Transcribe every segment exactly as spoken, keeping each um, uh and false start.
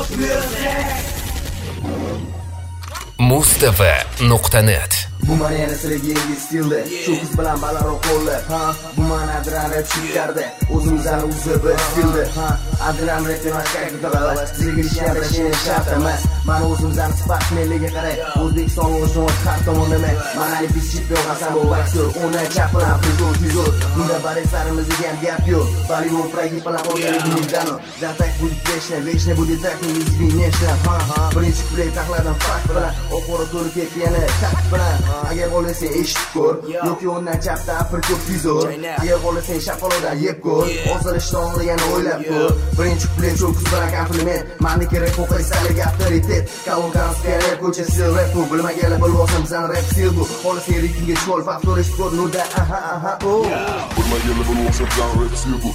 Mustafa nuqta net. Bu mana yana sizlarga yangi stilda shu qiz bilan balandroq qo'llab, ha, bu mana adran rap shikarda o'zimizdan uzib stilda, ha, adran rap emas kakitalar sizlarga ishlashni shart emas. Mana o'zimizdan sportmenlarga qarang, O'zbekiston o'zini har tomonlama mana biz chempion Hasan Bobaksur o'rnak chapiran prizor prizor bunda bareslarimizga ham gap yo'q. Bollywood pragi bilan o'rganilgan zatak bu veshna veshna bu detakning izvineshna, ha, birinchi play taxladan fakt bilan o'qora to'lib ketgani tak bilan. Agar qo'lasang eshitib ko'r, yoki o'rnak chapda aprikot prizor. Agar qo'lasang shapalodan yeb ko'r, hozir ishdan degan o'ylab ko'r. Birinchi play shu qiz bilan kompliment, meni kerak o'qislarga autoritet. Kalonkanskiy ko'chasi rap bu bilmaganlar bilvosim san rap stil bu. Qo'lasang ritingga shol faktor spor nurda aha aha o. Bilmaganlar bilvosim san rap stil bu.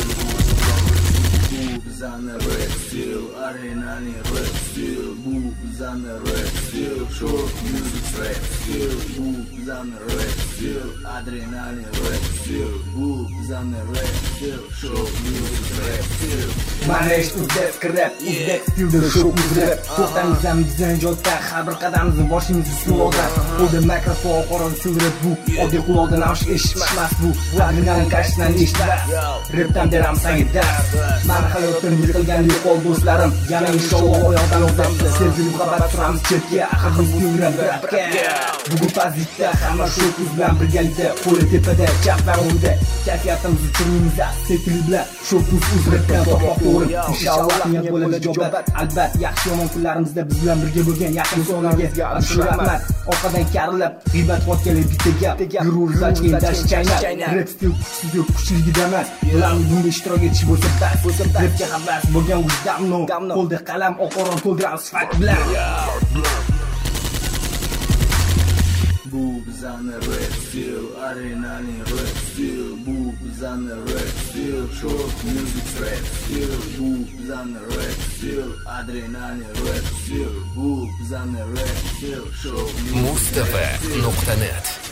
Bizani rap stil, arenani rap stil, bu bizani rap stil, show music rap stil, bu bizani rap stil, adrenalin rap stil, bu bizani rap stil, show music rap stil. Mana işte uzbek rap, uzbek stilda show music rap. To'xtamizdan bizdan jotda har bir qadamimizni boshimiz silovdan. Qo'lda mikrofon qo'ron sildirib bu, oddiy quloqdan oshib eshitmas bu. Adrenalin kashdan eshitmas. Rapdan beram senga dars. Mana hayotdan yiqilgan yo'qol do'stlarim, yana inshaalloh oyoqdan o'zimizda sevgili muhabbat turamiz chetga, axir biz yurgan rapga. Bugun pazlikda hamma shu qiz bilan birgalikda, qo'li tepada, chaplar o'ngda, kayfiyatimiz uchunimiz sekil bilan shu qiz uzrabdan topmoq to'g'ri. Inshaalloh niyat bo'ladi ijobat, albatta yaxshi yomon kunlarimizda biz bilan birga bo'lgan yaqin insonlarga shu rahmat. Orqadan karilib, g'iybat qotganlar bitta gap, gurur zachkin dash chaynab, rap stil kuchsiz kuchligidaman. Ularni bunda ishtirok etish bo'lsa bas, bo'lsa rapga xabas bo'lgan ujdamno, qo'lda qalam oqoron to'ldiramiz fakt bilan. Bu bizani rap stil, arenani rap stil, bu bizani rap stil, show music rap stil, bu bizani rap stil, adrenalin rap stil, bu bizani rap stil, show Mustafa nuqta net.